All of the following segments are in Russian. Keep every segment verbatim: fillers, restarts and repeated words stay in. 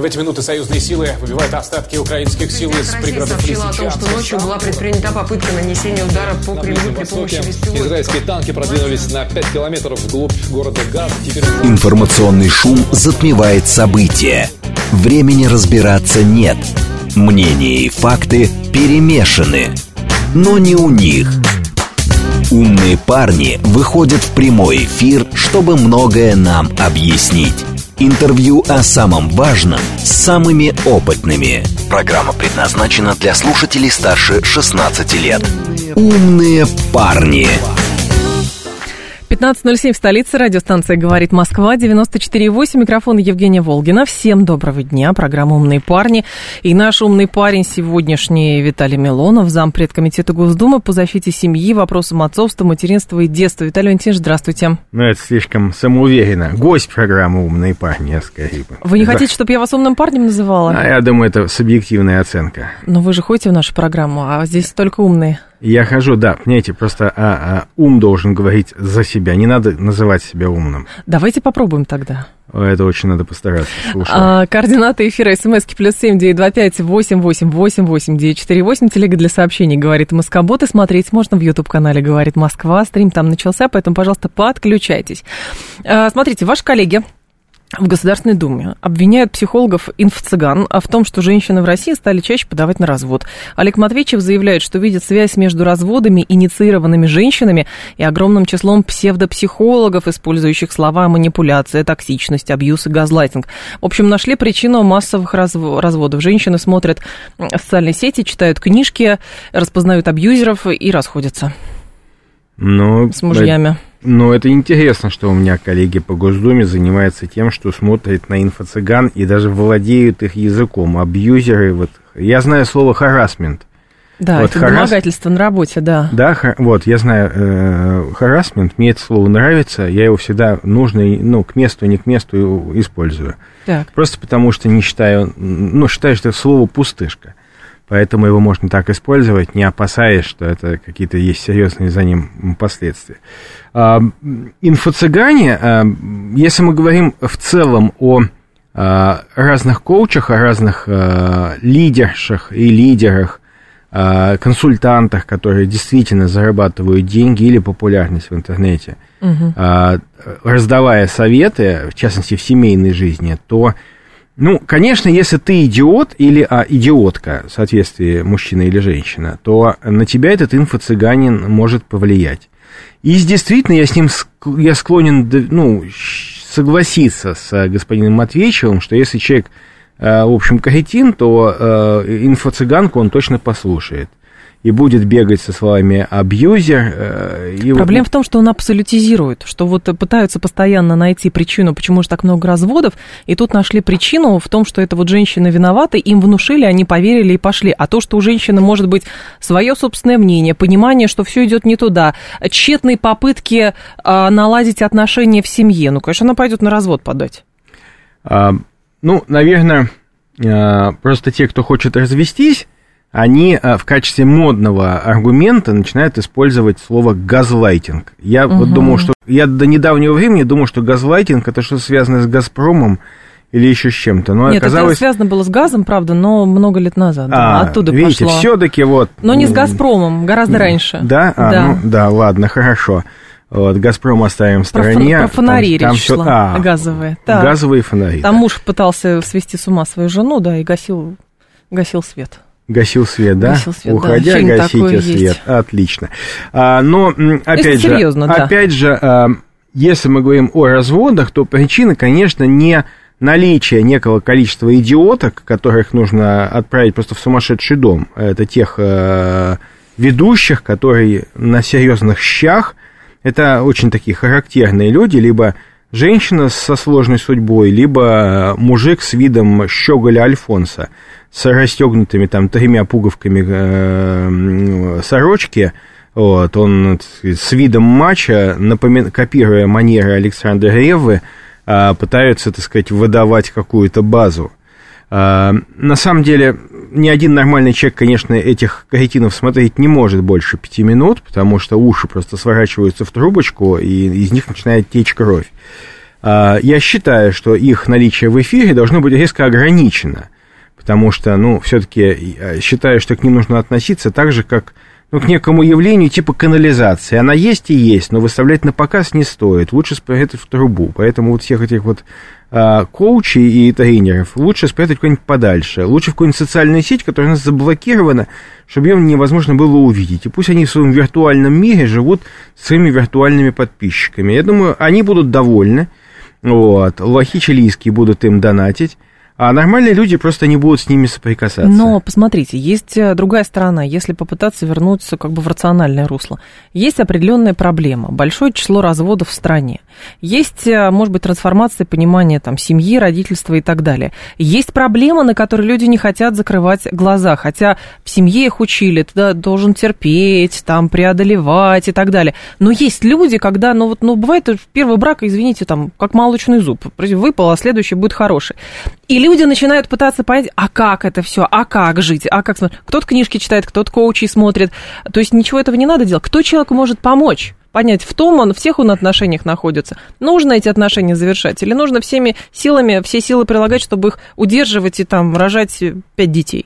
В эти минуты союзные силы выбивают остатки украинских сил из пригородов сообщила о том, что ночью была предпринята попытка нанесения удара по Кремлю при помощи беспилотников. Израильские танки продвинулись на пять километров вглубь города Газ. Теперь... Информационный шум затмевает события. Времени разбираться нет. Мнения и факты перемешаны. Но не у них. Умные парни выходят в прямой эфир, чтобы многое нам объяснить. Интервью о самом важном с самыми опытными. Программа предназначена для слушателей старше шестнадцати лет. Умные парни. пятнадцать ноль семь в столице. Радиостанция «Говорит Москва», девяносто четыре и восемь. Микрофон Евгения Волгина. Всем доброго дня. Программа «Умные парни». И наш умный парень сегодняшний Виталий Милонов, зампред комитета Госдумы по защите семьи, вопросам отцовства, материнства и детства. Виталий Валентинович, здравствуйте. Ну, это слишком самоуверенно. Гость программы «Умные парни», я скорее. Вы не хотите, чтобы я вас умным парнем называла? А я думаю, это субъективная оценка. Но вы же ходите в нашу программу, а здесь только умные. Я хожу, да, понимаете, просто а, а, ум должен говорить за себя, не надо называть себя умным. Давайте попробуем тогда. Это очень надо постараться. А, координаты эфира смски плюс семь девять два пять восемь восемь восемь восемь девять четыре восемь. Телега для сообщений «Говорит Москобот». И смотреть можно в YouTube-канале «Говорит Москва». Стрим там начался, поэтому, пожалуйста, подключайтесь. А, смотрите, ваши коллеги в Государственной Думе обвиняют психологов-инфо-цыган в том, что женщины в России стали чаще подавать на развод. Олег Матвейчев заявляет, что видит связь между разводами, инициированными женщинами, и огромным числом псевдопсихологов, использующих слова манипуляция, токсичность, абьюз и газлайтинг. В общем, нашли причину массовых разводов. Женщины смотрят социальные сети, читают книжки, распознают абьюзеров и расходятся Но... с мужьями. Ну, это интересно, что у меня коллеги по Госдуме занимаются тем, что смотрят на инфо-цыган и даже владеют их языком. Абьюзеры, вот, я знаю слово «харассмент». Да, вот это харас... домогательство на работе, да. Да, ха... вот, я знаю э, харассмент, мне это слово нравится, я его всегда нужно, ну, к месту, не к месту использую. Так. Просто потому что не считаю, ну, считаю, что это слово пустышка. Поэтому его можно так использовать, не опасаясь, что это какие-то есть серьезные за ним последствия. Инфо-цыгане, если мы говорим в целом о разных коучах, о разных лидершах и лидерах, консультантах, которые действительно зарабатывают деньги или популярность в интернете, угу. раздавая советы, в частности, в семейной жизни, то... Ну, конечно, если ты идиот или а, идиотка, в соответствии мужчина или женщина, то на тебя этот инфо-цыганин может повлиять. И действительно, я с ним я склонен, ну, согласиться с господином Матвеичевым, что если человек, в общем, кретин, то инфо-цыганку он точно послушает. И будет бегать со словами «абьюзер». И Проблема вот... в том, что он абсолютизирует, что вот пытаются постоянно найти причину, почему же так много разводов, и тут нашли причину в том, что это вот женщины виноваты, им внушили, они поверили и пошли. А то, что у женщины может быть свое собственное мнение, понимание, что все идет не туда, тщетные попытки а, наладить отношения в семье, ну, конечно, она пойдет на развод подать. А, ну, наверное, просто те, кто хочет развестись, они в качестве модного аргумента начинают использовать слово «газлайтинг». Я угу. вот думал, что... Я до недавнего времени думал, что газлайтинг – это что-то связанное с «Газпромом» или еще с чем-то. Но Нет, оказалось... это связано было с газом, правда, но много лет назад. А, да, оттуда видите, пошло. все-таки вот... Но не с «Газпромом», гораздо раньше. Да? А, да. Ну, да, ладно, хорошо. Вот, «Газпром» оставим в стороне. Про, про фонари там, речь там шла, все... а, газовые. Да. Газовые фонари. Там да. муж пытался свести с ума свою жену, да, и гасил, гасил свет. Гасил свет, да? Гасил свет, Уходя, да. гасите свет. Есть. Отлично. А, но, опять Это же, серьезно, да. опять же, а, если мы говорим о разводах, то причина, конечно, не наличие некого количества идиоток, которых нужно отправить просто в сумасшедший дом. Это тех а, ведущих, которые на серьезных щах. Это очень такие характерные люди, либо женщина со сложной судьбой, либо мужик с видом щеголя Альфонса, с расстегнутыми там тремя пуговками э, сорочки, вот, он с видом мачо, напомин... копируя манеры Александра Реввы, э, пытаются, так сказать, выдавать какую-то базу. Э, на самом деле, ни один нормальный человек, конечно, этих кретинов смотреть не может больше пяти минут, потому что уши просто сворачиваются в трубочку, и из них начинает течь кровь. Я считаю, что их наличие в эфире должно быть резко ограничено, потому что, ну, все-таки считаю, что к ним нужно относиться так же, как, ну, к некому явлению типа канализации. Она есть и есть, но выставлять на показ не стоит, лучше спрятать в трубу. Поэтому вот всех этих вот а, коучей и тренеров лучше спрятать куда-нибудь подальше, лучше в какую-нибудь социальную сеть, которая у нас заблокирована, чтобы ее невозможно было увидеть. И пусть они в своем виртуальном мире живут своими виртуальными подписчиками. Я думаю, они будут довольны. Вот, лохи чилийские будут им донатить, а нормальные люди просто не будут с ними соприкасаться. Но, посмотрите, есть другая сторона. Если попытаться вернуться как бы в рациональное русло, есть определенная проблема, большое число разводов в стране. Есть, может быть, трансформация понимания там, семьи, родительства и так далее. Есть проблема, на которую люди не хотят закрывать глаза, хотя в семье их учили, ты должен терпеть, там, преодолевать и так далее. Но есть люди, когда, ну, вот, ну бывает, первый брак, извините, там, как молочный зуб, выпал, а следующий будет хороший. И люди начинают пытаться понять, а как это все, а как жить, а как смотреть. Кто-то книжки читает, кто-то коучей смотрит. То есть ничего этого не надо делать. Кто человеку может помочь? Понять, в том он, в всех он отношениях находится. Нужно эти отношения завершать? Или нужно всеми силами, все силы прилагать, чтобы их удерживать и там рожать пять детей?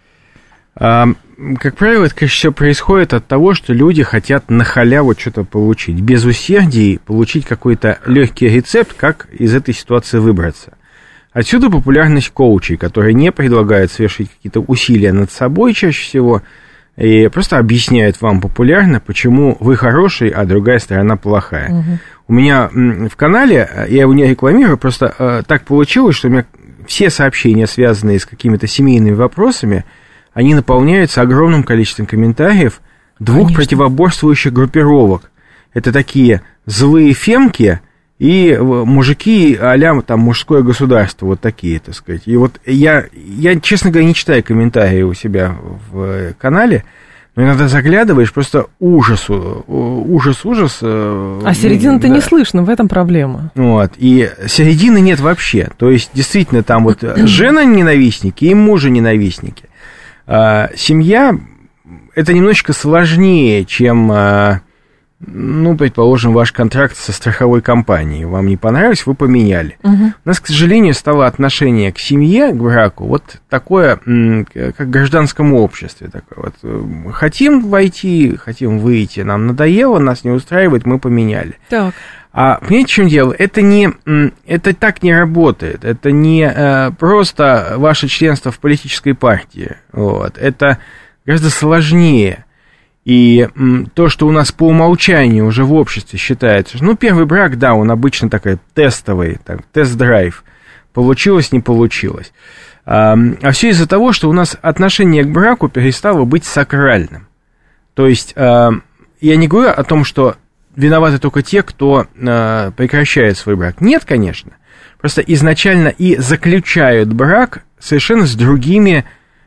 А, как правило, это, конечно, все происходит от того, что люди хотят на халяву что-то получить. Без усердий получить какой-то легкий рецепт, как из этой ситуации выбраться. Отсюда популярность коучей, которые не предлагают совершить какие-то усилия над собой чаще всего, и просто объясняют вам популярно, почему вы хороший, а другая сторона плохая. Угу. У меня в канале, я его не рекламирую, просто э, так получилось, что у меня все сообщения, связанные с какими-то семейными вопросами, они наполняются огромным количеством комментариев двух Конечно. противоборствующих группировок. Это такие злые фемки и мужики а-ля там мужское государство, вот такие, так сказать. И вот я, я, честно говоря, не читаю комментарии у себя в канале, но иногда заглядываешь, просто ужас, ужас, ужас. А середины-то да. не слышно, в этом проблема. Вот, и середины нет вообще. То есть, действительно, там вот жена-ненавистники и мужа-ненавистники. А, семья, это немножечко сложнее, чем... Ну, предположим, ваш контракт со страховой компанией. Вам не понравилось, вы поменяли. Угу. У нас, к сожалению, стало отношение к семье, к браку, вот такое, как в гражданском обществе. Такое вот. Хотим войти, хотим выйти, нам надоело, нас не устраивает, мы поменяли. Так. А понимаете, в чем дело? Это, не, это так не работает. Это не просто ваше членство в политической партии. Вот. Это гораздо сложнее. И то, что у нас по умолчанию уже в обществе считается, ну, первый брак, да, он обычно такой тестовый, так, тест-драйв, получилось, не получилось. А, а все из-за того, что у нас отношение к браку перестало быть сакральным. То есть, а, я не говорю о том, что виноваты только те, кто а, прекращает свой брак. Нет, конечно. Просто изначально и заключают брак совершенно с другими,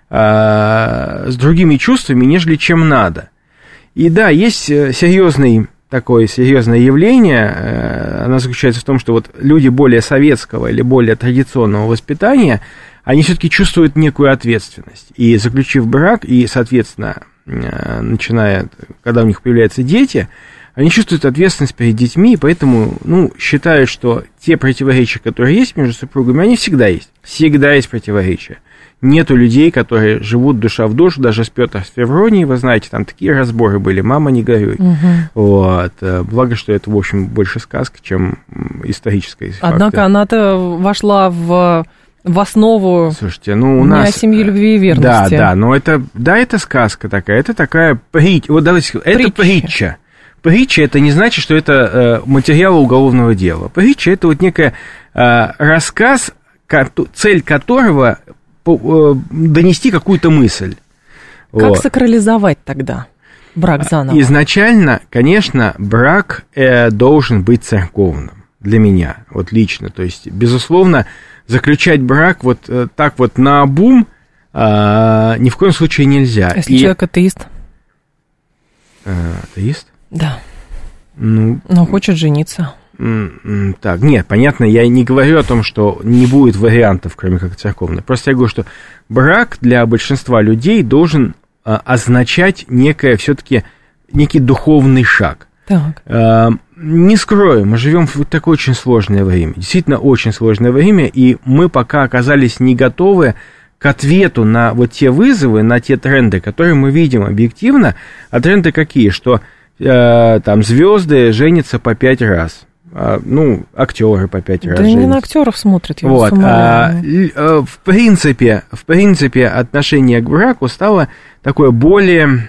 а, с другими чувствами, нежели чем надо. И да, есть серьезный, такое серьезное явление, оно заключается в том, что вот люди более советского или более традиционного воспитания, они все-таки чувствуют некую ответственность. И заключив брак, и, соответственно, начиная, когда у них появляются дети, они чувствуют ответственность перед детьми, и поэтому, ну, считают, что те противоречия, которые есть между супругами, они всегда есть. Всегда есть противоречия. Нету людей, которые живут душа в душу, даже с Пётр с Февронией, вы знаете, там такие разборы были, мама, не горюй. Угу. Вот. Благо, что это, в общем, больше сказка, чем историческая факты. Однако она-то вошла в, в основу. Слушайте, ну, у нас... семьи, любви и верности. Да, да, но это, да, это сказка такая, это такая притча, вот давайте скажем, это притча. Притча, это не значит, что это э, материал уголовного дела. Притча, это вот некий э, рассказ, цель которого донести какую-то мысль. Как вот. Сакрализовать тогда брак заново? Изначально, конечно, брак э, должен быть церковным для меня, вот лично. То есть, безусловно, заключать брак вот э, так вот наобум э, ни в коем случае нельзя. Если И... человек атеист? Э, атеист? Да. Ну, Но хочет жениться. Так, нет, понятно, я не говорю о том, что не будет вариантов, кроме как церковных. Просто я говорю, что брак для большинства людей должен а, означать некое, все-таки, некий духовный шаг. Так. А, не скрою, мы живем в такое очень сложное время, действительно очень сложное время, и мы пока оказались не готовы к ответу на вот те вызовы, на те тренды, которые мы видим объективно. А тренды какие? Что э, там звезды женятся по пять раз. А, ну, актеры по пять раз да женятся. не на актеров смотрят, я вот, а, а, в принципе, в принципе, отношение к браку стало такое более,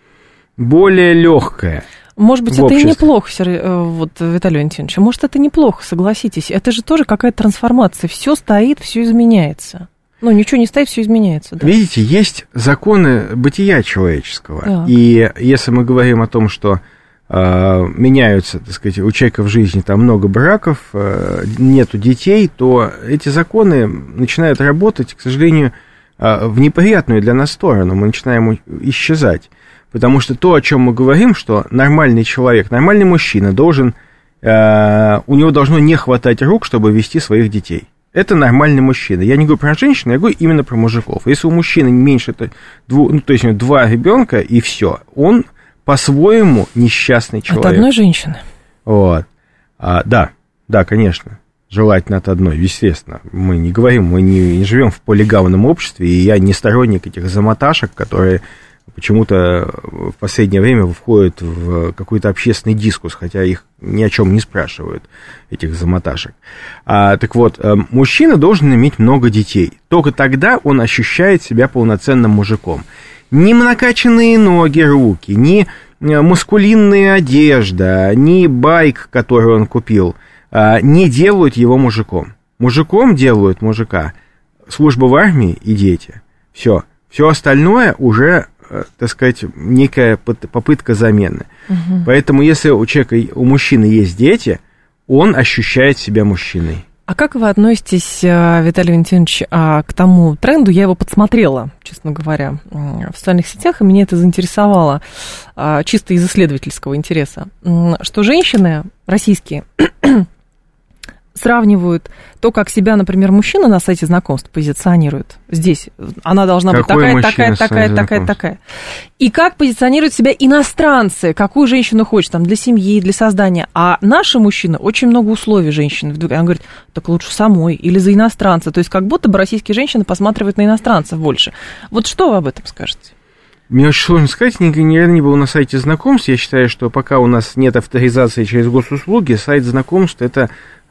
более легкое. Может быть, это и неплохо, вот, Виталий Валентинович. Может, это неплохо, согласитесь. Это же тоже какая-то трансформация. Все стоит, все изменяется. Ну, ничего не стоит, все изменяется. Да? Видите, есть законы бытия человеческого. Да. И если мы говорим о том, что э, меняются, так сказать, у человека в жизни там много браков, э, нету детей, то эти законы начинают работать, к сожалению, э, в неприятную для нас сторону. Мы начинаем исчезать. Потому что то, о чем мы говорим, что нормальный человек, нормальный мужчина должен, э, у него должно не хватать рук, чтобы вести своих детей. Это нормальный мужчина. Я не говорю про женщин, я говорю именно про мужиков. Если у мужчины меньше, двух, ну, то есть два ребенка и все, он по-своему несчастный человек. От одной женщины. Вот. А, да, да, конечно. Желательно от одной, естественно. Мы не говорим, мы не, не живем в полигамном обществе, и я не сторонник этих замоташек, которые почему-то в последнее время входят в какой-то общественный дискурс, хотя их ни о чем не спрашивают, этих замоташек. А, так вот, мужчина должен иметь много детей. Только тогда он ощущает себя полноценным мужиком. Ни накачанные ноги, руки, ни маскулинная одежда, ни байк, который он купил, не делают его мужиком. Мужиком делают мужика служба в армии и дети. Все. Все остальное уже, так сказать, некая попытка замены. Угу. Поэтому, если у человека, у мужчины есть дети, он ощущает себя мужчиной. А как вы относитесь, Виталий Валентинович, к тому тренду? Я его подсмотрела, честно говоря, в социальных сетях, и меня это заинтересовало чисто из исследовательского интереса, что женщины российские сравнивают то, как себя, например, мужчина на сайте знакомств позиционирует. Здесь она должна Какой быть такая, такая, такая, такая, такая. И как позиционируют себя иностранцы, какую женщину хочет, там, для семьи, для создания. А наши мужчины, очень много условий женщины. Она говорит, так лучше самой или за иностранца. То есть как будто бы российские женщины посматривают на иностранцев больше. Вот что вы об этом скажете? Мне очень сложно сказать, никогда не был на сайте знакомств. Я считаю, что пока у нас нет авторизации через госуслуги, сайт знакомств – это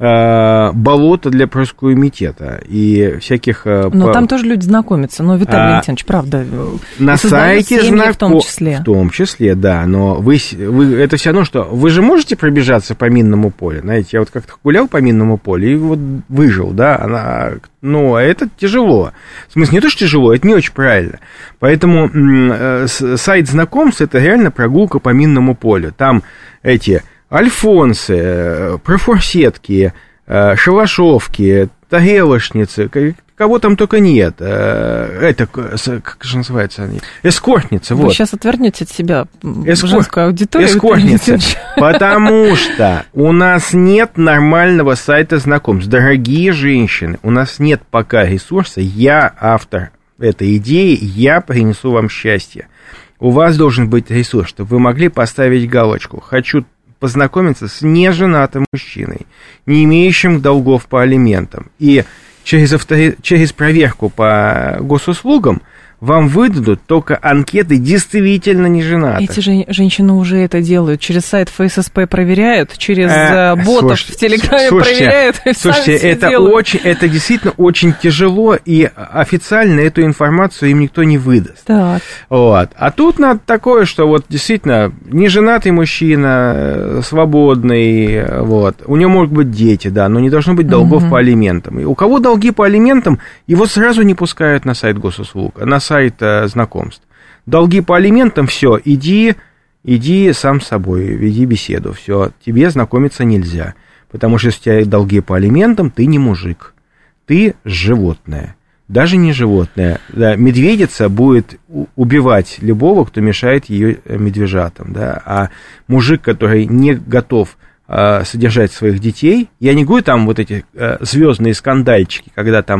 э, болото для проскуемитета и всяких… Э, но по... там тоже люди знакомятся, но, Виталий а, Валентинович, правда, на сайте знакомств в том числе. В том числе, да, но вы, вы, это все равно, что вы же можете пробежаться по минному полю, знаете, я вот как-то гулял по минному полю и вот выжил, да, она… Ну, а это тяжело. В смысле, не то, что тяжело, это не очень правильно. Поэтому э, сайт знакомств – это реально прогулка по минному полю. Там эти альфонсы, э, профурсетки, э, шалашовки, тарелочницы, кого там только нет. Э, это, как же называется они? Эскортницы, вот. Вы сейчас отвернете от себя Эскор... женскую аудиторию. Эскортницы. Потому что у нас нет нормального сайта знакомств. Дорогие женщины, у нас нет пока ресурса. Я автор этой идеи, я принесу вам счастье. У вас должен быть ресурс, чтобы вы могли поставить галочку. Хочу познакомиться с неженатым мужчиной, не имеющим долгов по алиментам. И через, автори... через проверку по госуслугам вам выдадут только анкеты действительно неженатых. Эти же, женщины уже это делают. Через сайт эф эс эс пэ проверяют, через э, ботов слушайте, в Телеграме слушайте, проверяют. Слушайте, это, очень, это действительно очень тяжело, и официально эту информацию им никто не выдаст. Так. Вот. А тут надо такое, что вот действительно неженатый мужчина, свободный, вот. У него могут быть дети, да, но не должно быть долгов угу. по алиментам. И у кого долги по алиментам, его сразу не пускают на сайт госуслуг, на сайт э, знакомств. Долги по алиментам, все, иди, иди сам с собой, веди беседу, все, тебе знакомиться нельзя, потому что если у тебя долги по алиментам, ты не мужик, ты животное, даже не животное. Да, медведица будет убивать любого, кто мешает ее медвежатам, да, а мужик, который не готов содержать своих детей. Я не говорю там вот эти э, звездные скандальчики, когда там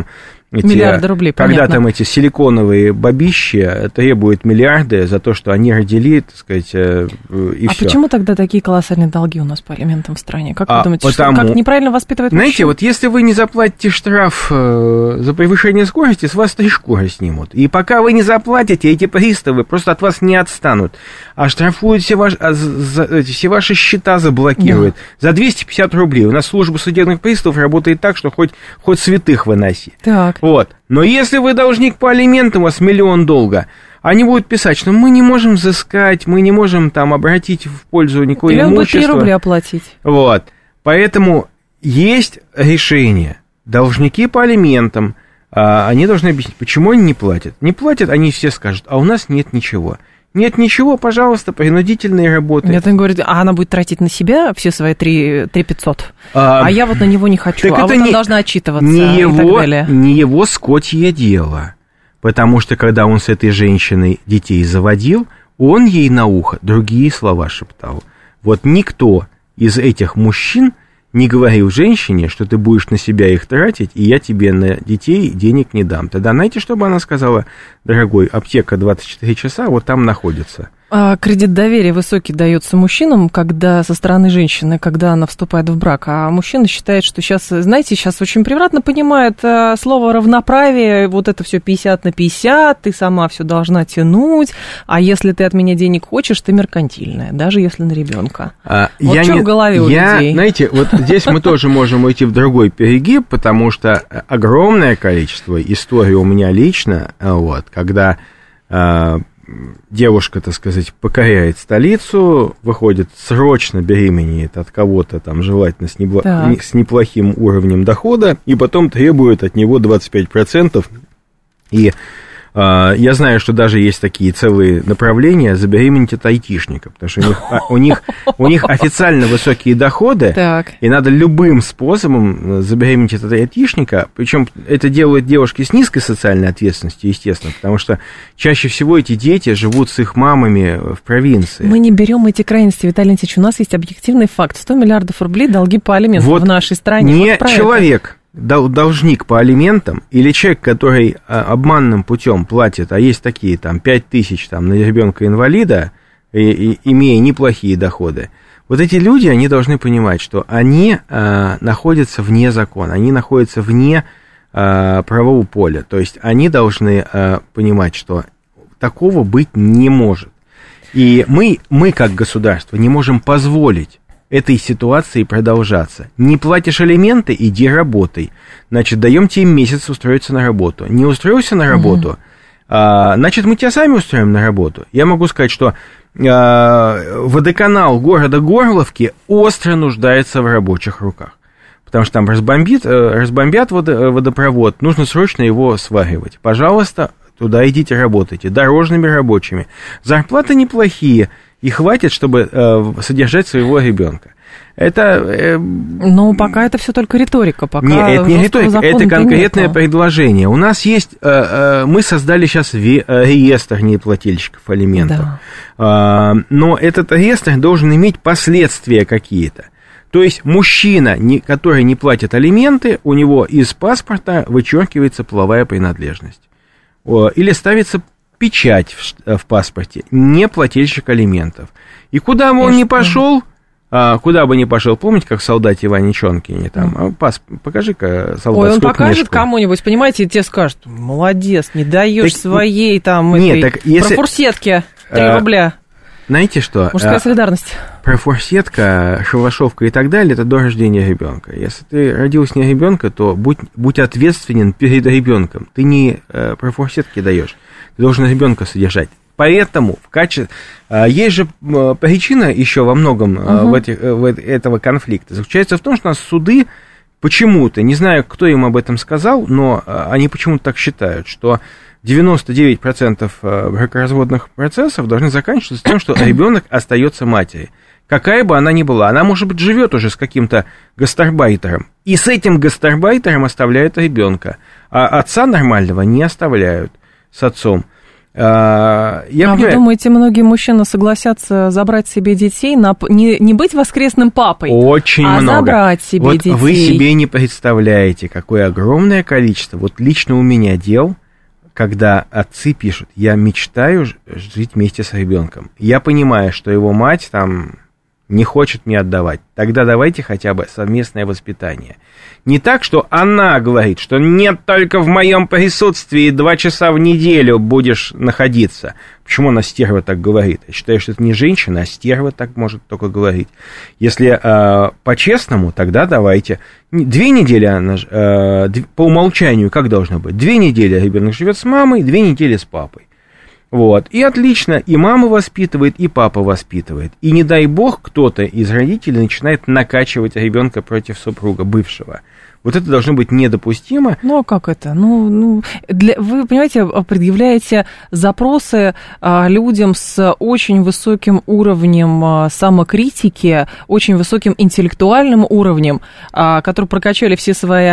эти, миллиарды рублей, когда понятно. там эти силиконовые бабищи требуют миллиарды за то, что они родили, так сказать, и а все. Почему тогда такие колоссальные долги у нас по алиментам в стране? Как а вы думаете, потому... что, как неправильно воспитывать Знаете, мужчин? вот если вы не заплатите штраф э, за превышение скорости, с вас три шкуры снимут. И пока вы не заплатите, эти приставы просто от вас не отстанут. А штрафуют все ваши, а, за, все ваши счета заблокируют. Да. За двести пятьдесят рублей. У нас служба судебных приставов работает так, что хоть, хоть святых выноси. Так. Вот. Но если вы должник по алиментам, у вас миллион долга, они будут писать, что мы не можем взыскать, мы не можем там обратить в пользу никакое Или имущество. Или три рубля оплатить. Вот. Поэтому есть решение. Должники по алиментам, а, они должны объяснить, почему они не платят. Не платят, они все скажут, а у нас нет ничего. Нет ничего, пожалуйста, принудительные работы. Нет, он говорит, а она будет тратить на себя все свои три пятьсот, а, а я вот на него не хочу, а вот не, она должна отчитываться не и его, так далее. Не его скотье дело, потому что когда он с этой женщиной детей заводил, он ей на ухо другие слова шептал. Вот никто из этих мужчин не говорил женщине, что ты будешь на себя их тратить, и я тебе на детей денег не дам. Тогда знаете, что бы она сказала? Дорогой, аптека двадцать четыре часа вот там находится. А кредит доверия высокий дается мужчинам, когда со стороны женщины, когда она вступает в брак, а мужчина считает, что сейчас, знаете, сейчас очень превратно понимают слово равноправие, вот это все пятьдесят на пятьдесят, ты сама все должна тянуть, а если ты от меня денег хочешь, ты меркантильная, даже если на ребенка. А, вот я что не, в голове у я, людей? Знаете, вот здесь мы тоже можем уйти в другой перегиб, потому что огромное количество историй у меня лично, вот, когда девушка, так сказать, покоряет столицу, выходит, срочно беременеет от кого-то, там, желательно с, небло... с неплохим уровнем дохода, и потом требует от него двадцать пять процентов. И э, я знаю, что даже есть такие целые направления забеременеть от айтишника, потому что у них, у них, у них официально высокие доходы, так. И надо любым способом забеременеть от айтишника, причем это делают девушки с низкой социальной ответственностью, естественно, потому что чаще всего эти дети живут с их мамами в провинции. Мы не берем эти крайности, Виталий Ильич, у нас есть объективный факт, сто миллиардов рублей долги по алиментам вот в нашей стране. Не вот человек, должник по алиментам, или человек, который обманным путем платит, а есть такие, там, пять тысяч там, на ребенка-инвалида, и, и, имея неплохие доходы, вот эти люди, они должны понимать, что они а, находятся вне закона, они находятся вне а, правового поля, то есть они должны а, понимать, что такого быть не может. И мы, мы, как государство, не можем позволить этой ситуации продолжаться. Не платишь алименты, иди работай. Значит, даем тебе месяц устроиться на работу. Не устроился на работу, угу. а, значит, мы тебя сами устроим на работу. Я могу сказать, что а, водоканал города Горловки остро нуждается в рабочих руках. Потому что там разбомбит, разбомбят водопровод, нужно срочно его сваривать. Пожалуйста, туда идите работайте. Дорожными рабочими. Зарплаты неплохие. И хватит, чтобы э, содержать своего ребенка. Это... Э, Но пока это все только риторика. Пока нет, это не риторика, это конкретное нету. предложение. У нас есть... Э, э, мы создали сейчас ви, э, реестр неплательщиков алиментов. Да. Э, но этот реестр должен иметь последствия какие-то. То есть мужчина, не, который не платит алименты, у него из паспорта вычеркивается половая принадлежность. О, или ставится печать в, в паспорте, не плательщик алиментов. И куда бы он ни пошел, а, куда бы ни пошел, помните, как в солдате Иване Чонкине, там, а, пас, покажи-ка солдатскую Ой, он покажет книжку. Кому-нибудь, понимаете, и тебе скажут, молодец, не даешь так, своей там нет, этой, так если, про фурсетки, три а, рубля. Знаете что? Мужская а, солидарность. Про фурсетка, шалашовка и так далее, это до рождения ребенка. Если ты родился не ребенка, то будь, будь ответственен перед ребенком. Ты не э, про фурсетки даешь. Ты должен ребенка содержать. Поэтому в качестве... Есть же причина еще во многом uh-huh. в этих, в этого конфликта. Заключается в том, что у нас суды почему-то, не знаю, кто им об этом сказал, но они почему-то так считают, что девяносто девять процентов бракоразводных процессов должны заканчиваться тем, что ребенок остается матерью. Какая бы она ни была. Она, может быть, живет уже с каким-то гастарбайтером. И с этим гастарбайтером оставляют ребенка. А отца нормального не оставляют с отцом. Я а понимаю, вы думаете, многие мужчины согласятся забрать себе детей, на, не, не быть воскресным папой, очень а много. забрать себе вот детей? Вы себе не представляете, какое огромное количество, вот лично у меня дел, когда отцы пишут: я мечтаю жить вместе с ребенком. Я понимаю, что его мать там не хочет мне отдавать. Тогда давайте хотя бы совместное воспитание. Не так, что она говорит, что нет, только в моем присутствии два часа в неделю будешь находиться. Почему она, стерва, так говорит? Я считаю, что это не женщина, а стерва так может только говорить. Если э, по-честному, тогда давайте. Две недели она, э, по умолчанию как должно быть? Две недели ребенок живет с мамой, две недели с папой. Вот, и отлично, и мама воспитывает, и папа воспитывает. И не дай бог, кто-то из родителей начинает накачивать ребенка против супруга бывшего. Вот это должно быть недопустимо. Ну, а как это? Ну, ну для, вы, понимаете, предъявляете запросы а, людям с очень высоким уровнем а, самокритики, очень высоким интеллектуальным уровнем, а, которые прокачали все свои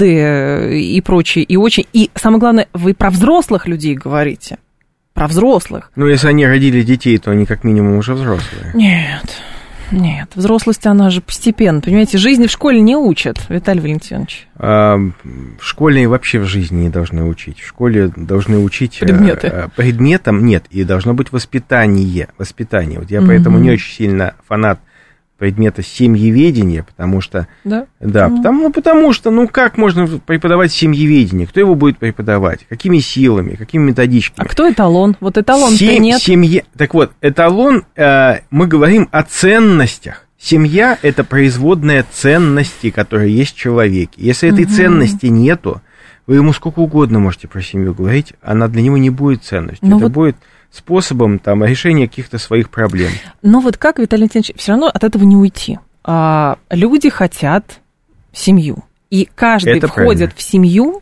обиды и прочее. И, очень, и самое главное, вы про взрослых людей говорите. Про взрослых. Ну, если они родили детей, то они как минимум уже взрослые. Нет, нет. Взрослость, она же постепенно. Понимаете, жизни в школе не учат, Виталий Валентинович. А, в школе вообще в жизни не должны учить. В школе должны учить... Предметы. А, предметам нет. И должно быть воспитание. Воспитание. Вот я угу. поэтому не очень сильно фанат предмета семьеведения, потому что... Да? Да, mm. потому, ну, потому что, ну, как можно преподавать семьеведение? Кто его будет преподавать? Какими силами? Какими методичками? А кто эталон? Вот эталон-то Сем, нет. Семье, так вот, эталон, э, мы говорим о ценностях. Семья – это производная ценности, которые есть в человеке. Если этой mm-hmm. ценности нету, вы ему сколько угодно можете про семью говорить, она для него не будет ценностью. Но это вот... будет... способом там, решения каких-то своих проблем. Но вот как, Виталий Валентинович, все равно от этого не уйти. А, люди хотят семью. И каждый Это входит правильно. в семью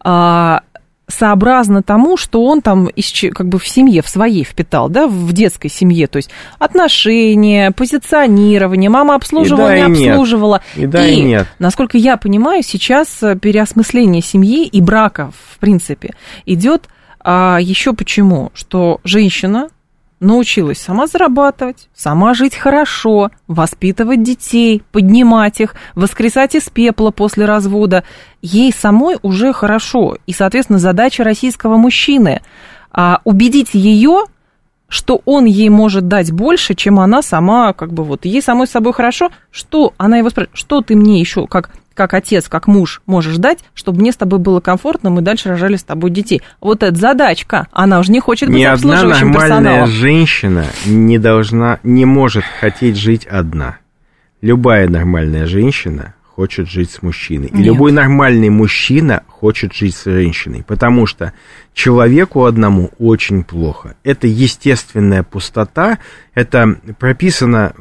а, сообразно тому, что он там как бы в семье, в своей впитал, да, в детской семье. То есть отношения, позиционирование, мама обслуживала, да, не обслуживала. И да, и, и нет. Насколько я понимаю, сейчас переосмысление семьи и брака, в принципе, идет. А еще почему? Что женщина научилась сама зарабатывать, сама жить хорошо, воспитывать детей, поднимать их, воскресать из пепла после развода. Ей самой уже хорошо. И, соответственно, задача российского мужчины а, убедить ее, что он ей может дать больше, чем она сама, как бы вот, ей самой с собой хорошо, что она его спрашивает, что ты мне еще, как... как отец, как муж можешь дать, чтобы мне с тобой было комфортно, мы дальше рожали с тобой детей. Вот эта задачка, она уже не хочет быть Ни обслуживающим персоналом. Ни одна нормальная женщина не должна, не может хотеть жить одна. Любая нормальная женщина хочет жить с мужчиной. И Нет. любой нормальный мужчина хочет жить с женщиной, потому что человеку одному очень плохо. Это естественная пустота, это прописано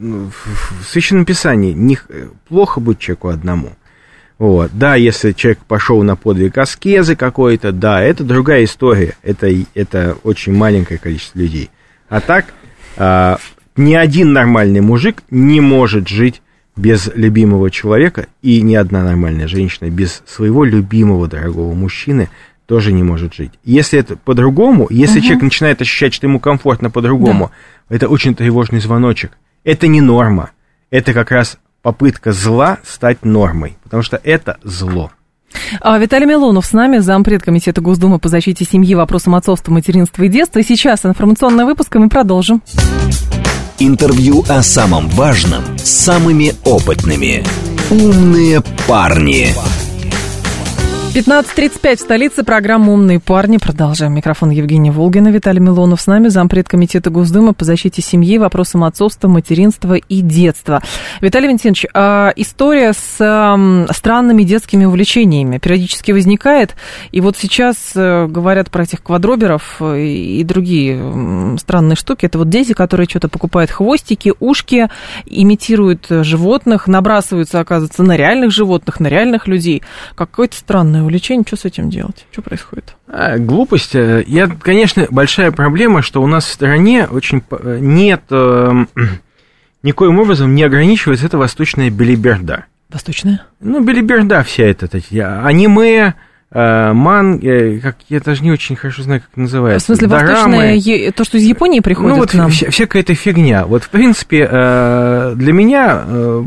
в Священном Писании. Не, плохо быть человеку одному. Вот. Да, если человек пошел на подвиг аскезы какой-то, да, это другая история, это, это очень маленькое количество людей. А так, а, ни один нормальный мужик не может жить без любимого человека, и ни одна нормальная женщина без своего любимого, дорогого мужчины тоже не может жить. Если это по-другому, если угу. человек начинает ощущать, что ему комфортно по-другому, да. это очень тревожный звоночек. Это не норма. Это как раз попытка зла стать нормой, потому что это зло. Виталий Милонов с нами, зампред комитета Госдумы по защите семьи, вопросам отцовства, материнства и детства. И сейчас информационный выпуск, и мы продолжим. Интервью о самом важном с самыми опытными. Умные парни. пятнадцать тридцать пять в столице, программа «Умные парни». Продолжаем. Микрофон Евгения Волгина, Виталий Милонов с нами, зампред комитета Госдумы по защите семьи, вопросам отцовства, материнства и детства. Виталий Валентинович, история с странными детскими увлечениями периодически возникает, и вот сейчас говорят про этих квадроберов и другие странные штуки. Это вот дети, которые что-то покупают хвостики, ушки, имитируют животных, набрасываются, оказывается, на реальных животных, на реальных людей. Какое-то странное увлечение, что с этим делать? Что происходит? А, глупость. Я, конечно, большая проблема, что у нас в стране очень нет, э, никоим образом не ограничивается эта восточная белиберда. Восточная? Ну, белиберда вся эта, эти, аниме, э, ман, э, как, я даже не очень хорошо знаю, как называется. В смысле, восточное, е- то, что из Японии приходит ну, вот к нам? Вся, всякая эта фигня. Вот, в принципе, э, для меня э,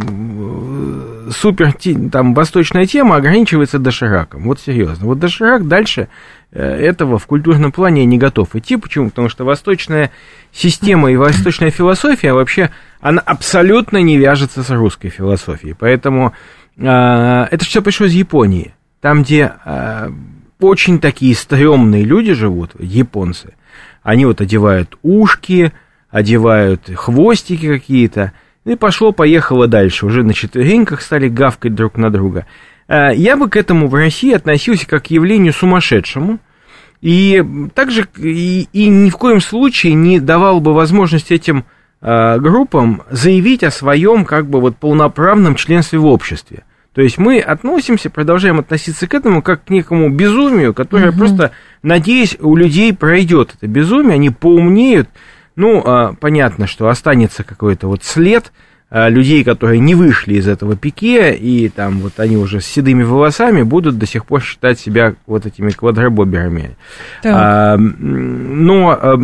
супер, там, восточная тема ограничивается дошираком. Вот серьезно. Вот доширак дальше этого в культурном плане не готов идти. Почему? Потому что восточная система и восточная философия вообще, она абсолютно не вяжется с русской философией. Поэтому э, это все пришло из Японии. Там, где э, очень такие стрёмные люди живут, японцы. Они вот одевают ушки, одевают хвостики какие-то. И пошло-поехало дальше. Уже на четвереньках стали гавкать друг на друга. Я бы к этому в России относился как к явлению сумасшедшему, и также и, и ни в коем случае не давал бы возможность этим э, группам заявить о своем как бы вот полноправном членстве в обществе. То есть мы относимся, продолжаем относиться к этому как к некому безумию, которое угу. просто, надеюсь, у людей пройдет это безумие, они поумнеют. Ну, э, понятно, что останется какой-то вот след людей, которые не вышли из этого пике, и там вот они уже с седыми волосами будут до сих пор считать себя вот этими квадробоберами. А, но а,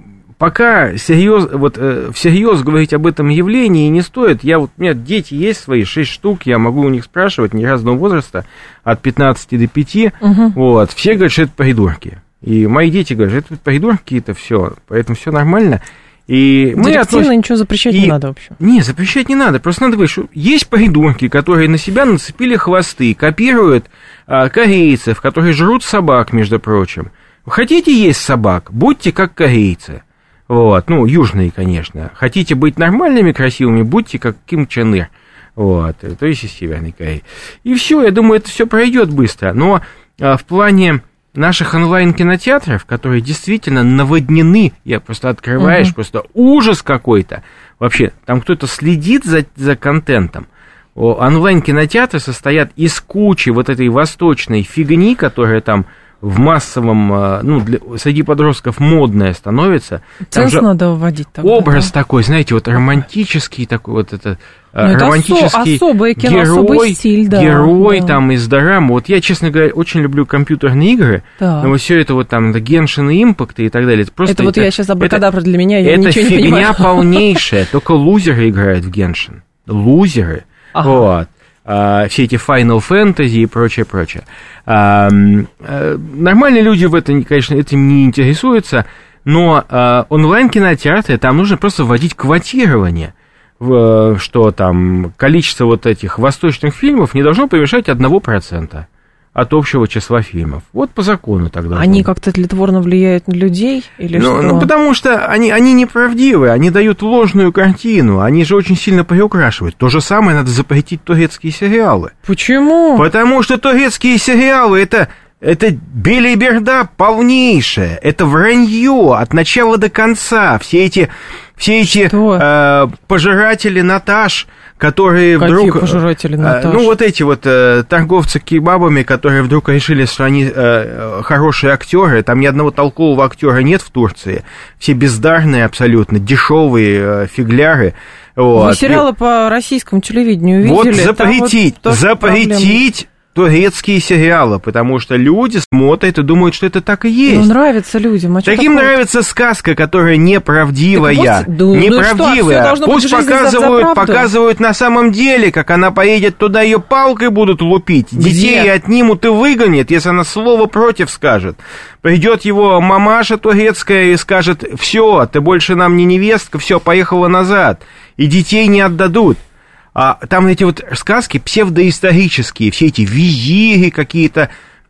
пока серьез, вот, всерьез говорить об этом явлении не стоит. Я вот, у меня дети есть свои, шесть штук, я могу у них спрашивать, не разного возраста, от пятнадцати до пяти, угу. вот, все говорят, что это придурки. И мои дети говорят, что это придурки какие-то, все, поэтому все нормально. И мы Директивно относ... ничего запрещать и... не надо вообще. Не, запрещать не надо. Просто надо говорить, что есть придурки, которые на себя нацепили хвосты, копируют а, корейцев, которые жрут собак, между прочим. Хотите есть собак, будьте как корейцы. Вот, ну, южные, конечно. Хотите быть нормальными, красивыми, будьте как Ким Чен Ир. Вот, то есть из Северной Кореи. И все, я думаю, это все пройдет быстро. Но а, в плане наших онлайн-кинотеатров, которые действительно наводнены, я просто открываешь, угу. просто ужас какой-то. Вообще, там кто-то следит за, за контентом. Онлайн-кинотеатры состоят из кучи вот этой восточной фигни, которая там в массовом, ну, для, среди подростков модная становится. Там Ценз надо вводить. Тогда, образ да? такой, знаете, вот романтический такой вот это, ну, романтический это особое кино, герой, особый стиль, да, герой да. там из дорамы. Вот я, честно говоря, очень люблю компьютерные игры, да. но вот все это вот там, Genshin Impact и так далее. Это, просто это вот это, я сейчас абракадабра для меня, я это ничего не понимаю. Это фигня полнейшая, только лузеры играют в Genshin. Лузеры. Ага. Вот. Uh, все эти Final Fantasy и прочее, прочее. Uh, uh, нормальные люди в этом, конечно, этим не интересуются, но uh, онлайн-кинотеатры, там нужно просто вводить квотирование, в, что там количество вот этих восточных фильмов не должно превышать одного процента от общего числа фильмов. Вот по закону тогда. Они как-то тлетворно влияют на людей? Или ну, что? ну, потому что они, они неправдивы, они дают ложную картину, они же очень сильно приукрашивают. То же самое надо запретить турецкие сериалы. Почему? Потому что турецкие сериалы это, это белиберда полнейшая, это вранье от начала до конца. Все эти, все эти э, пожиратели Наташ, которые Какие вдруг... пожиратели Наташ? Ну, вот эти вот э, торговцы кебабами, которые вдруг решили, что они э, хорошие актеры. Там ни одного толкового актера нет в Турции. Все бездарные абсолютно, дешевые э, фигляры. Вот. Вы сериалы и... по российскому телевидению видели? Вот запретить, вот запретить турецкие сериалы, потому что люди смотрят и думают, что это так и есть. Ну, нравится людям. А таким нравится сказка, которая неправдивая. Так, вот, да, неправдивая. Ну, пусть показывают, за, за показывают на самом деле, как она поедет туда, ее палкой будут лупить. Где? Детей отнимут и выгонят, если она слово против скажет. Придет его мамаша турецкая и скажет: все, ты больше нам не невестка, все, поехала назад. И детей не отдадут. А там эти вот сказки псевдоисторические, все эти визири какие-то,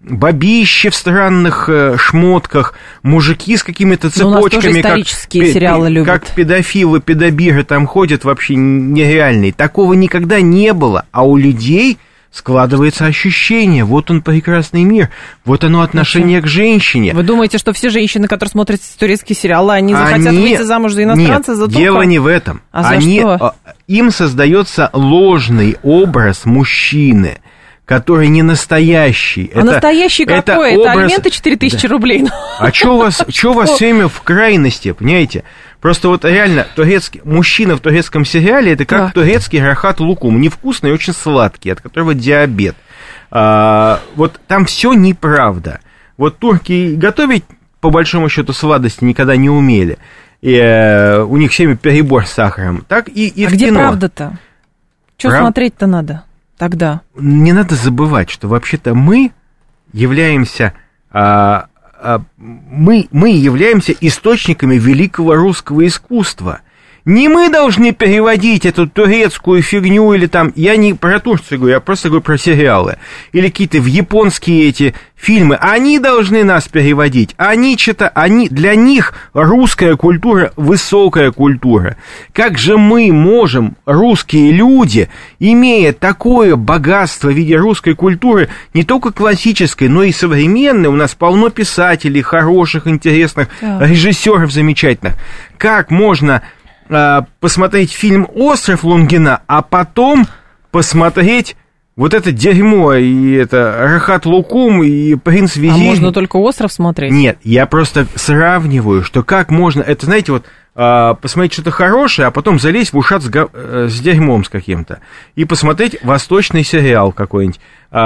бабищи в странных э, шмотках, мужики с какими-то цепочками. Ну, у нас тоже исторические как, сериалы любят. Как педофилы, педобиры там ходят вообще нереальные. Такого никогда не было, а у людей складывается ощущение, вот он прекрасный мир, вот оно отношение к женщине. Вы думаете, что все женщины, которые смотрят турецкие сериалы, они захотят они... выйти замуж за иностранца? Нет, за дело не в этом. А за они... что? Им создается ложный образ мужчины, который не настоящий. А это, настоящий какой? Это, это образ... алименты четыре тысячи да. рублей. А что у вас, что у вас все время в крайности, понимаете? Просто вот реально турецкий, мужчина в турецком сериале это как да. турецкий рахат лукум, невкусный и очень сладкий, от которого диабет. А, вот там все неправда. Вот турки готовить, по большому счету, сладости никогда не умели. И, э, у них всеми перебор с сахаром. Так и, и а в где кино. правда-то? Что Прав... смотреть-то надо тогда? Не надо забывать, что вообще-то мы являемся... А, а, мы, мы являемся источниками великого русского искусства. Не мы должны переводить эту турецкую фигню или там... Я не про Турцию говорю, я просто говорю про сериалы. Или какие-то в японские эти фильмы. Они должны нас переводить. Они что-то... Они, для них русская культура — высокая культура. Как же мы можем, русские люди, имея такое богатство в виде русской культуры, не только классической, но и современной, у нас полно писателей хороших, интересных, да. режиссеров замечательных. Как можно... посмотреть фильм «Остров Лунгина», а потом посмотреть вот это дерьмо, и это Рахат Лукум, и Принц Визирь. А можно только «Остров» смотреть? Нет, я просто сравниваю, что как можно... Это, знаете, вот посмотреть что-то хорошее, а потом залезть в ушат с, го... с дерьмом с каким-то, и посмотреть восточный сериал какой-нибудь,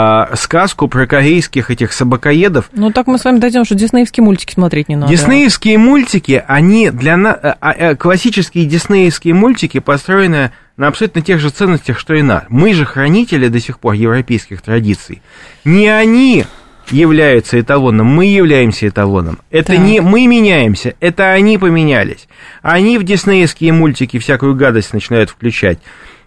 сказку про корейских этих собакоедов. Ну, так мы с вами дойдем, что диснеевские мультики смотреть не надо. Диснеевские мультики, они для нас... Классические диснеевские мультики построены на абсолютно тех же ценностях, что и нас. Мы же хранители до сих пор европейских традиций. Не они являются эталоном, мы являемся эталоном. Это так. Не мы меняемся, это они поменялись. Они в диснеевские мультики всякую гадость начинают включать.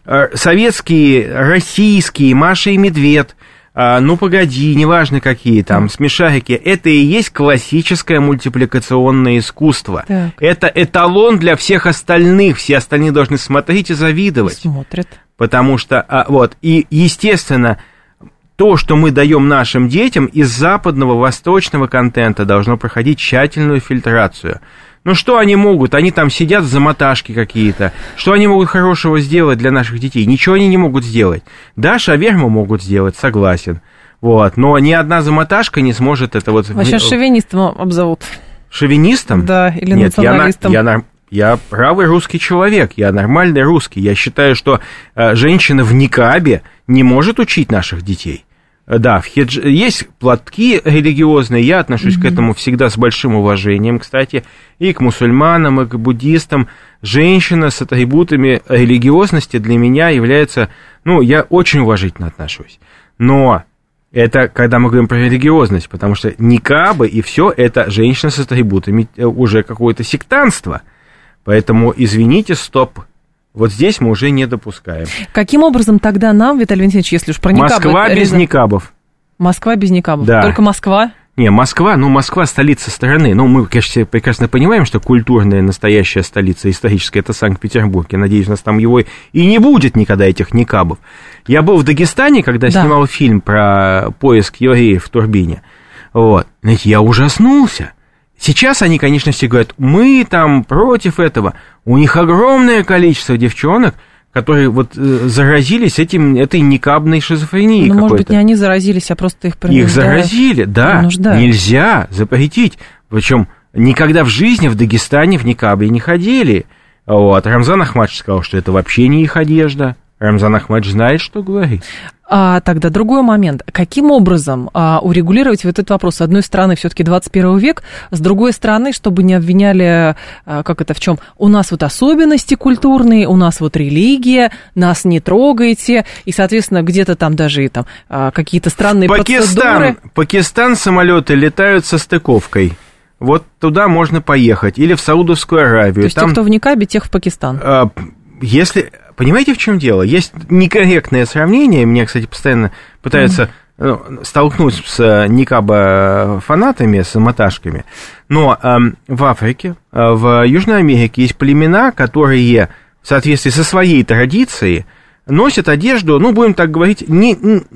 Советские, российские, Маша и Медведь, ну погоди, неважно какие там, смешарики, это и есть классическое мультипликационное искусство. Так. Это эталон для всех остальных, все остальные должны смотреть и завидовать. Смотрят. Потому что, вот, и естественно, то, что мы даем нашим детям из западного, восточного контента, должно проходить тщательную фильтрацию. Ну, что они могут? Они там сидят, замоташки какие-то. Что они могут хорошего сделать для наших детей? Ничего они не могут сделать. Да, шаверму могут сделать, согласен. Вот. Но ни одна замоташка не сможет это вот... А сейчас шовинистом обзовут. Шовинистом? Да, или Нет, националистом. Я, я, я правый русский человек, я нормальный русский. Я считаю, что э, женщина в никабе не может учить наших детей. Да, в хедж... есть платки религиозные, я отношусь mm-hmm. к этому всегда с большим уважением, кстати, и к мусульманам, и к буддистам. Женщина с атрибутами религиозности для меня является, ну, я очень уважительно отношусь. Но это когда мы говорим про религиозность, потому что никабы и все это женщина с атрибутами уже какое-то сектантство. Поэтому, извините, стоп. Вот здесь мы уже не допускаем. Каким образом тогда нам, Виталий Валентинович, если уж про никабы... Москва без реза... никабов. Москва без никабов? Да. Только Москва? Не, Москва, ну, Москва столица страны. Ну, мы, конечно, прекрасно понимаем, что культурная настоящая столица историческая — это Санкт-Петербург. Я надеюсь, у нас там его и не будет никогда, этих никабов. Я был в Дагестане, когда да. снимал фильм про поиск евреев в Турбине. Вот. Знаете, я ужаснулся. Сейчас они, конечно, все говорят, мы там против этого. У них огромное количество девчонок, которые вот заразились этим, этой никабной шизофренией ну, какой-то. Может быть, не они заразились, а просто их принуждают. Их заразили, да. Принуждают. Нельзя запретить. Причем никогда в жизни в Дагестане в никабе не ходили. Вот. Рамзан Ахмадович сказал, что это вообще не их одежда. Рамзан Ахмадович знает, что говорит. А, тогда другой момент. Каким образом а, урегулировать вот этот вопрос? С одной стороны, все-таки двадцать первый век, с другой стороны, чтобы не обвиняли, а, как это в чем? У нас вот особенности культурные, у нас вот религия, нас не трогайте, и, соответственно, где-то там даже и там а, какие-то странные Пакистан, процедуры. Пакистан самолеты летают со стыковкой. Вот туда можно поехать. Или в Саудовскую Аравию. То есть там, те, кто в никабе, тех в Пакистан. А, если... Понимаете, в чем дело? Есть некорректное сравнение. Меня, кстати, постоянно пытаются mm-hmm. ну, столкнуть с никабо-фанатами, с моташками. Но э, в Африке, э, в Южной Америке есть племена, которые в соответствии со своей традицией носят одежду, ну, будем так говорить, не,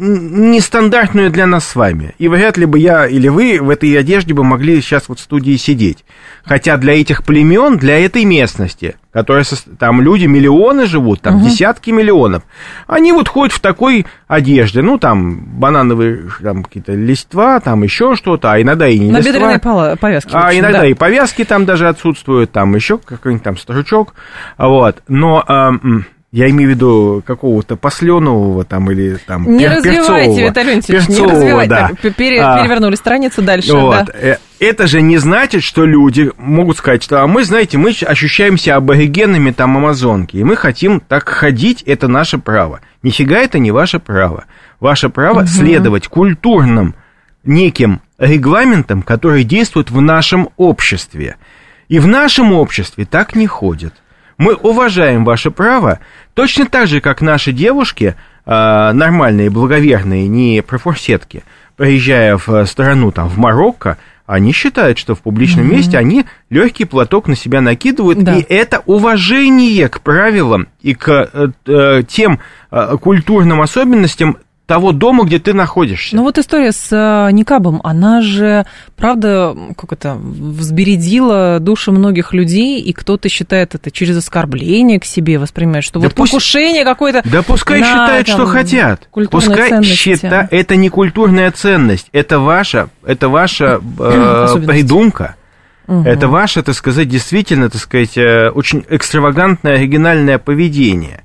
не стандартную для нас с вами. И вряд ли бы я или вы в этой одежде бы могли сейчас вот в студии сидеть. Хотя для этих племен, для этой местности, которые там люди, миллионы живут, там угу. десятки миллионов, они вот ходят в такой одежде, ну, там, банановые там, какие-то листва, там еще что-то, а иногда и не листва. Набедренные повязки. А очень, иногда да. и повязки там даже отсутствуют, там еще какой-нибудь там стручок, вот. Но... Я имею в виду какого-то посленового там или там не пер- развивайте, Виталий Валентинович, не развивайте. Да. Пере- а, перевернули страницу дальше. Вот. Да. Это же не значит, что люди могут сказать, что а мы, знаете, мы ощущаемся аборигенами там Амазонки, и мы хотим так ходить, это наше право. Нифига это не ваше право. Ваше право угу. следовать культурным неким регламентам, которые действуют в нашем обществе. И в нашем обществе так не ходят. Мы уважаем ваше право, точно так же, как наши девушки, э, нормальные, благоверные, не профурсетки, приезжая в страну, там, в Марокко, они считают, что в публичном mm-hmm. месте они легкий платок на себя накидывают, да. И это уважение к правилам и к э, э, тем э, культурным особенностям того дома, где ты находишься. Ну вот история с э, никабом, она же, правда, как это, взбередила души многих людей, и кто-то считает это через оскорбление к себе, воспринимает, что да вот пусть, покушение какое-то... Да пускай на, считают, там, что хотят. Пускай считают, это не культурная ценность, это ваша, это ваша э, придумка. Угу. Это ваше, так сказать, действительно, так сказать, очень экстравагантное, оригинальное поведение.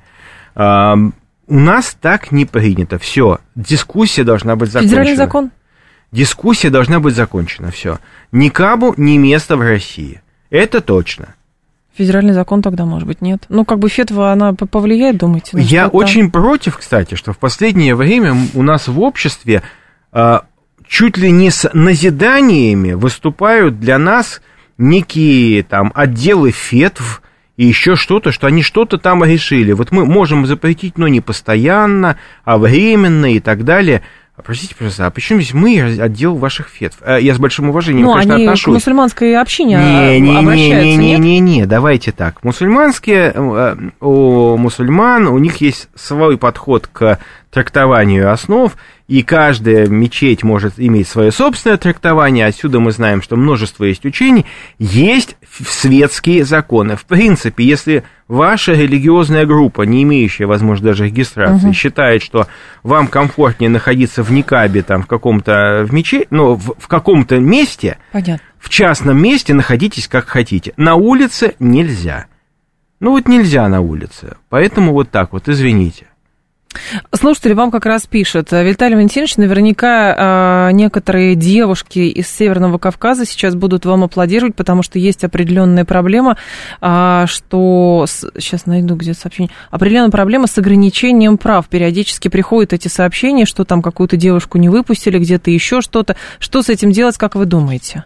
У нас так не принято. Все. Дискуссия должна быть закончена. Федеральный закон? Дискуссия должна быть закончена. Все. Никабу не место в России. Это точно. Федеральный закон тогда, может быть, нет. Ну, как бы фетва, она повлияет, думаете? Я что-то? Очень против, кстати, что в последнее время у нас в обществе а, чуть ли не с назиданиями выступают для нас некие там отделы фетв, и еще что-то, что они что-то там решили. Вот мы можем запретить, но не постоянно, а временно и так далее. Простите, пожалуйста, а почему здесь мы отдел ваших фетв? Я с большим уважением, ну, конечно, они отношусь. К мусульманской общине не, не, обращаются, не, не, нет? Не, не, не, давайте так. Мусульманские, у мусульман, у них есть свой подход к трактованию основ, и каждая мечеть может иметь свое собственное трактование. Отсюда мы знаем, что множество есть учений. Есть светские законы. В принципе, если ваша религиозная группа, не имеющая, возможно, даже регистрации, угу. считает, что вам комфортнее находиться в никабе, там, в каком-то в мечети, ну, в, в каком-то месте, понятно. В частном месте находитесь как хотите. На улице нельзя. Ну, вот нельзя на улице. Поэтому вот так вот, извините. Слушатели вам как раз пишут: Виталий Валентинович, наверняка э, некоторые девушки из Северного Кавказа сейчас будут вам аплодировать, потому что есть определенная проблема, э, что... Сейчас найду где сообщение. Определенная проблема с ограничением прав. Периодически приходят эти сообщения, что там какую-то девушку не выпустили, где-то еще что-то. Что с этим делать, как вы думаете?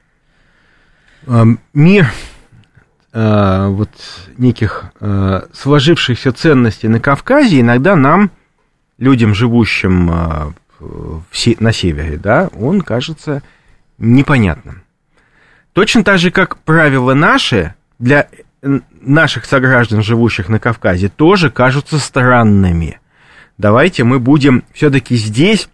Мир... вот неких э, сложившихся ценностей на Кавказе иногда нам, людям, живущим э, в се- на севере, да, он кажется непонятным. Точно так же, как правила наши для наших сограждан, живущих на Кавказе, тоже кажутся странными. Давайте мы будем все-таки здесь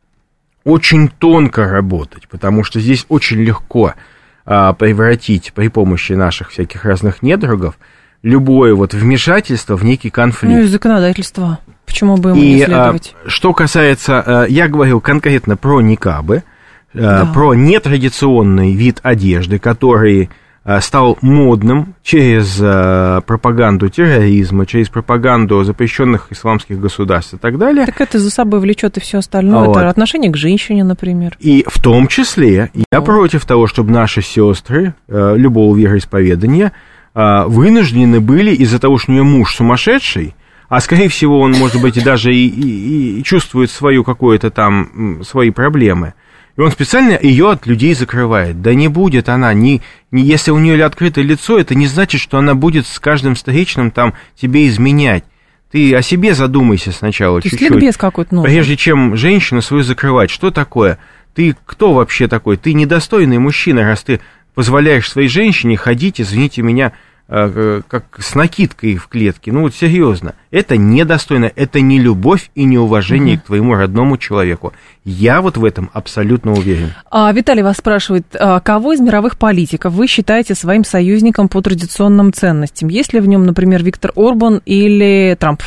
очень тонко работать, потому что здесь очень легко превратить при помощи наших всяких разных недругов любое вот вмешательство в некий конфликт. Ну, и законодательство. Почему бы ему и, не следовать? А, что касается, я говорил конкретно про никабы, да. про нетрадиционный вид одежды, который стал модным через пропаганду терроризма, через пропаганду запрещенных исламских государств и так далее. Так это за собой влечет и все остальное. Вот. Это отношение к женщине, например. И в том числе вот. Я против того, чтобы наши сестры любого вероисповедания вынуждены были из-за того, что у нее муж сумасшедший, а скорее всего он, может быть, даже и, и, и чувствует свою какое-то там свои проблемы. И он специально ее от людей закрывает. Да не будет она, не, не, если у нее открытое лицо, это не значит, что она будет с каждым встречным там тебе изменять. Ты о себе задумайся сначала То чуть-чуть. Ликбез какой-то нужен. Прежде чем женщину свою закрывать. Что такое? Ты кто вообще такой? Ты недостойный мужчина, раз ты позволяешь своей женщине ходить, извините меня, как с накидкой в клетке. Ну вот серьезно, это недостойно, это не любовь и не уважение угу. к твоему родному человеку. Я вот в этом абсолютно уверен. А, Виталий вас спрашивает, а кого из мировых политиков вы считаете своим союзником по традиционным ценностям? Есть ли в нем, например, Виктор Орбан или Трамп?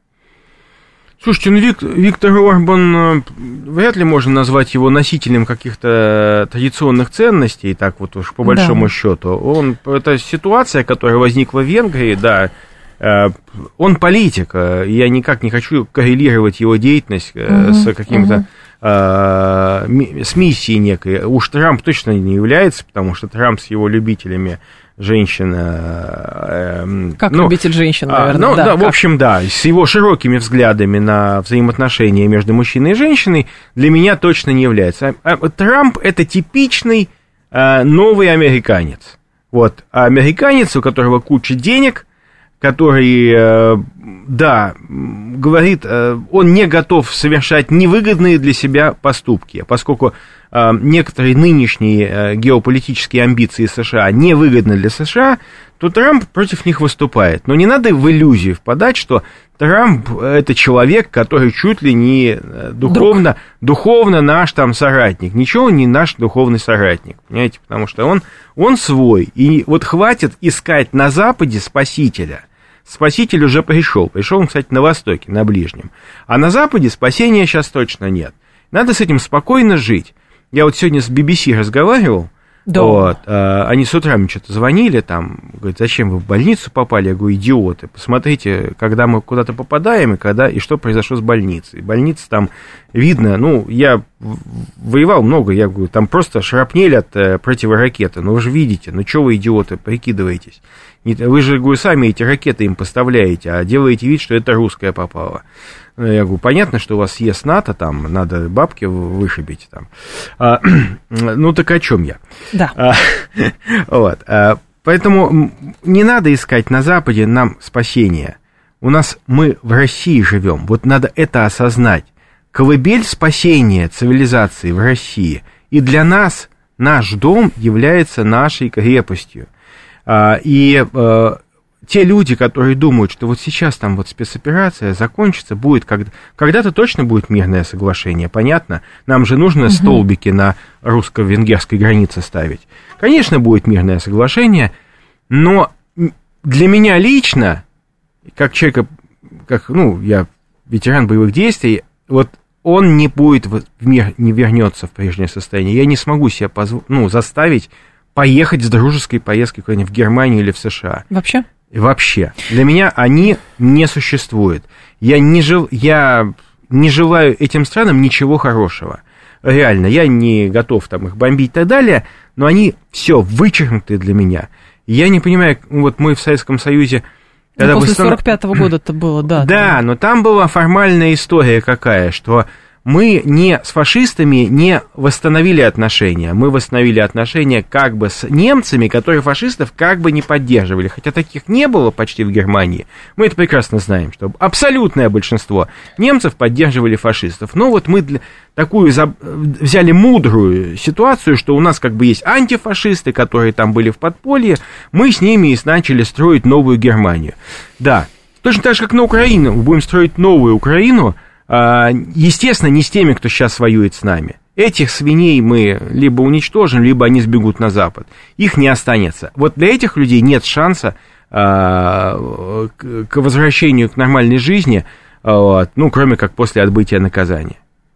Слушайте, ну Вик, Виктор Орбан, вряд ли можно назвать его носителем каких-то традиционных ценностей, так вот уж по большому да. счету. Он, это ситуация, которая возникла в Венгрии, да, Он политик, я никак не хочу коррелировать его деятельность uh-huh, с каким-то, uh-huh. с миссией некой. Уж Трамп точно не является, потому что Трамп с его любителями женщина... Как ну, любитель женщин, наверное. Ну, да, да, как... в общем, да, с его широкими взглядами на взаимоотношения между мужчиной и женщиной для меня точно не является. Трамп – это типичный новый американец. Вот, а американец, у которого куча денег, который, да, говорит, он не готов совершать невыгодные для себя поступки, поскольку некоторые нынешние геополитические амбиции США невыгодны для США, то Трамп против них выступает. Но не надо в иллюзию впадать, что Трамп – это человек, который чуть ли не духовно, духовно наш там соратник. Ничего не наш духовный соратник, понимаете, потому что он, он свой. И вот хватит искать на Западе спасителя. Спаситель уже пришел. Пришел он, кстати, на Востоке, на Ближнем. А на Западе спасения сейчас точно нет. Надо с этим спокойно жить. Я вот сегодня с би би си разговаривал. Да. Вот, э, они с утра мне что-то звонили, там, говорят, зачем вы в больницу попали? Я говорю, идиоты, посмотрите, когда мы куда-то попадаем, и когда, и что произошло с больницей. Больница там видно, ну, я воевал много, я говорю, там просто шрапнель от э, противоракеты, ну, вы же видите, ну, что вы, идиоты, прикидываетесь? Вы же, говорю, сами эти ракеты им поставляете, а делаете вид, что это русская попала. Я говорю, понятно, что у вас съезд НАТО, там, надо бабки вышибить, там. А, ну, так о чем я? Да. А, вот, а, поэтому не надо искать на Западе нам спасения. У нас, мы в России живем, вот надо это осознать. Колыбель спасения цивилизации в России, и для нас наш дом является нашей крепостью. А, и... Те люди, которые думают, что вот сейчас там вот спецоперация закончится, будет, когда, когда-то точно будет мирное соглашение, понятно? Нам же нужно угу. столбики на русско-венгерской границе ставить. Конечно, будет мирное соглашение, но для меня лично, как человека, как, ну, я ветеран боевых действий, вот он не будет в мир, не вернется в прежнее состояние. Я не смогу себя позв... ну, заставить поехать с дружеской поездкой куда-нибудь в Германию или в США. Вообще? Вообще. Для меня они не существуют. Я не, жел... я не желаю этим странам ничего хорошего. Реально, я не готов там их бомбить и так далее, но они все вычеркнуты для меня. Я не понимаю, вот мы в Советском Союзе... Ну, после сорок пятого года это было, да. Да, там... но там была формальная история какая, что... Мы не с фашистами не восстановили отношения, мы восстановили отношения как бы с немцами, которые фашистов как бы не поддерживали, хотя таких не было почти в Германии. Мы это прекрасно знаем, что абсолютное большинство немцев поддерживали фашистов. Но вот мы для... такую за... взяли мудрую ситуацию, что у нас как бы есть антифашисты, которые там были в подполье, мы с ними и начали строить новую Германию. Да, точно так же, как на Украину, мы будем строить новую Украину. Естественно, не с теми, кто сейчас воюет с нами. Этих свиней мы либо уничтожим, либо они сбегут на Запад. Их не останется. Вот для этих людей нет шанса а, к возвращению к нормальной жизни, а, ну, кроме как после отбытия наказания.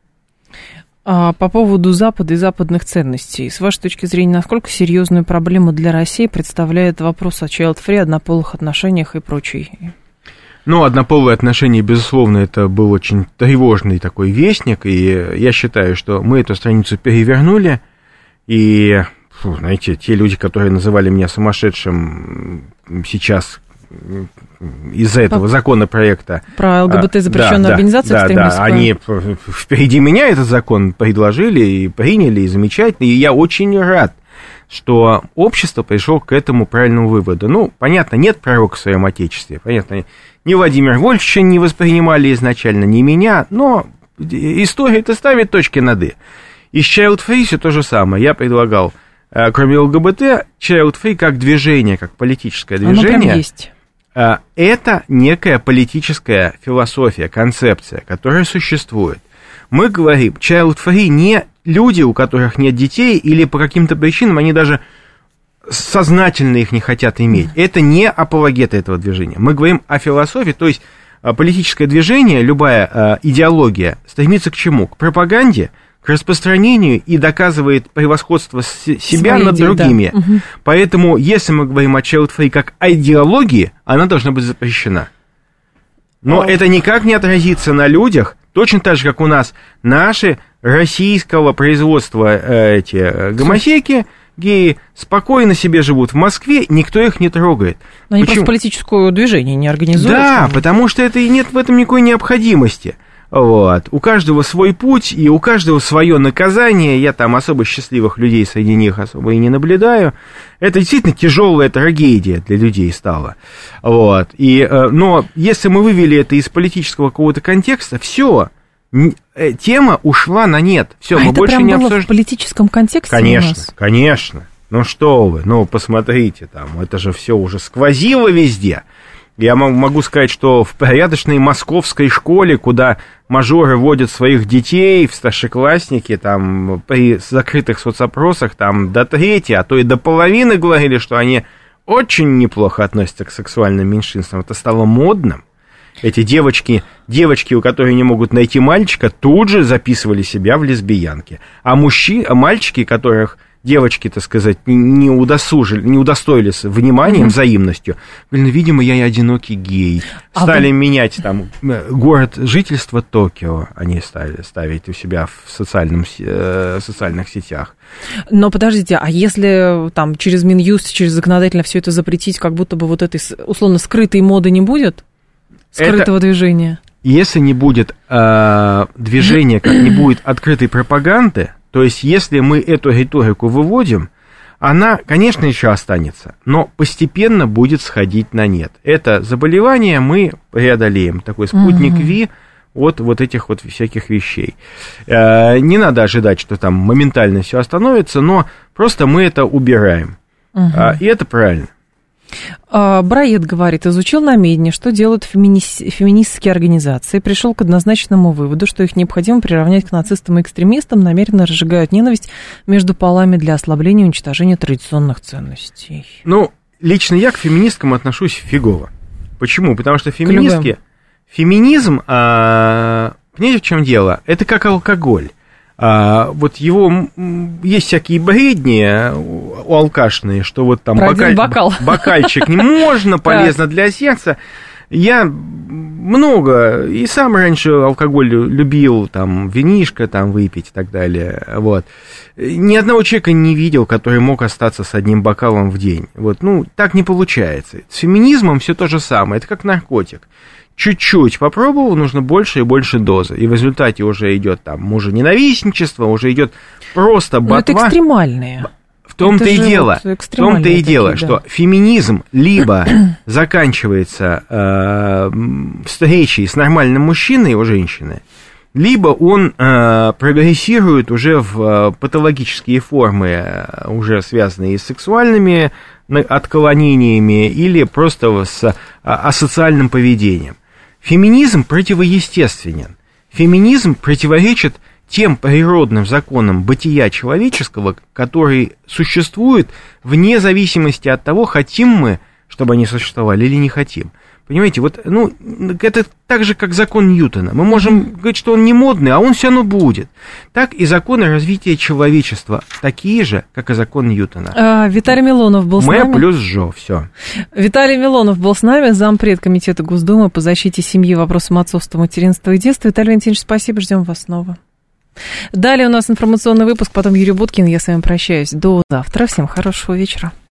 А по поводу Запада и западных ценностей. С вашей точки зрения, насколько серьезную проблему для России представляет вопрос о child-free, однополых отношениях и прочей? Ну, однополые отношения, безусловно, это был очень тревожный такой вестник, и я считаю, что мы эту страницу перевернули, и, фу, знаете, те люди, которые называли меня сумасшедшим сейчас из-за этого законопроекта... Про ЛГБТ запрещенную да, организацию да, экстремистскую. Да, они впереди меня этот закон предложили и приняли, и замечательно, и я очень рад, что общество пришло к этому правильному выводу. Ну, понятно, нет пророка в своем отечестве, понятно, ни Владимира Вольфовича не воспринимали изначально, ни меня, но история-то ставит точки над «и». И с child-free все то же самое. Я предлагал, кроме ЛГБТ, child-free как движение, как политическое движение. Оно прям есть. Это некая политическая философия, концепция, которая существует. Мы говорим, child-free не люди, у которых нет детей, или по каким-то причинам они даже сознательно их не хотят иметь. Это не апологеты этого движения. Мы говорим о философии, то есть политическое движение, любая идеология стремится к чему? К пропаганде, к к распространению и доказывает превосходство себя Свои над идеи, другими. Да. Угу. Поэтому, если мы говорим о child-free как о идеологии, она должна быть запрещена. Но а... это никак не отразится на людях, точно так же, как у нас наши российского производства э, эти гомосеки, геи спокойно себе живут в Москве, никто их не трогает. Но они Почему? просто политическое движение не организуют. Да, потому что это и нет в этом никакой необходимости. Вот. У каждого свой путь, и у каждого свое наказание. Я там особо счастливых людей среди них особо и не наблюдаю. Это действительно тяжелая трагедия для людей стала. Вот. И, но если мы вывели это из политического какого-то контекста, все. Тема ушла на нет. Все, а мы это больше прям не было обсуждаем. В политическом контексте? Конечно, у нас? конечно. Ну что вы, ну посмотрите, там, это же все уже сквозило везде. Я могу сказать, что в порядочной московской школе, куда мажоры водят своих детей в старшеклассники, там, при закрытых соцопросах, там, до трети, а то и до половины говорили, что они очень неплохо относятся к сексуальным меньшинствам. Это стало модным. Эти девочки, девочки, у которых не могут найти мальчика, тут же записывали себя в лесбиянки. А мужчины, а мальчики, которых девочки, так сказать, не удосужили, не удостоились вниманием, mm-hmm. взаимностью, говорили, ну, видимо, я и одинокий гей. А стали вы... менять там город жительства Токио, они стали ставить у себя в социальном, э, социальных сетях. Но подождите, а если там через Минюст, через законодательно все это запретить, как будто бы вот этой условно скрытой моды не будет? Скрытого это, движения. Если не будет э, движения, как не будет открытой пропаганды, то есть если мы эту риторику выводим, она, конечно, еще останется, но постепенно будет сходить на нет. Это заболевание мы преодолеем, такой спутник угу. Ви от вот этих вот всяких вещей. Э, не надо ожидать, что там моментально все остановится, но просто мы это убираем. Угу. Э, и это правильно. Браед говорит, изучил намедни, что делают фемини... феминистские организации, пришел к однозначному выводу, что их необходимо приравнять к нацистам и экстремистам, намеренно разжигают ненависть между полами для ослабления и уничтожения традиционных ценностей. Ну, лично я к феминисткам отношусь фигово. Почему? Потому что феминистки... Феминизм, а... понимаете, в чем дело? Это как алкоголь. А, вот его есть всякие бредни у алкашные, что вот там бокаль, бокал. бокальчик не можно, полезно для сердца. Я много, и сам раньше алкоголь любил, там, винишко там выпить и так далее, вот. Ни одного человека не видел, который мог остаться с одним бокалом в день, вот, ну, так не получается. С феминизмом все то же самое, это как наркотик. Чуть-чуть попробовал, нужно больше и больше дозы. И в результате уже идет там мужененавистничество, уже идет просто ботва. Но это экстремальные. В том-то и дело, вот в том-то и дело, такие, что да. феминизм либо заканчивается э, встречей с нормальным мужчиной у женщины, либо он э, прогрессирует уже в э, патологические формы, э, уже связанные с сексуальными отклонениями или просто с э, асоциальным поведением. Феминизм противоестественен. Феминизм противоречит тем природным законам бытия человеческого, которые существуют вне зависимости от того, хотим мы, чтобы они существовали, или не хотим. Понимаете, вот, ну, это так же, как закон Ньютона. Мы можем говорить, что он не модный, а он все равно будет. Так и законы развития человечества такие же, как и закон Ньютона. А, Виталий Милонов был с Мэ нами. Мэ плюс Жо, все. Виталий Милонов был с нами, зампред комитета Госдумы по защите семьи, вопросам отцовства, материнства и детства. Виталий Валентинович, спасибо, ждем вас снова. Далее у нас информационный выпуск, потом Юрий Буткин. Я с вами прощаюсь до завтра. Всем хорошего вечера.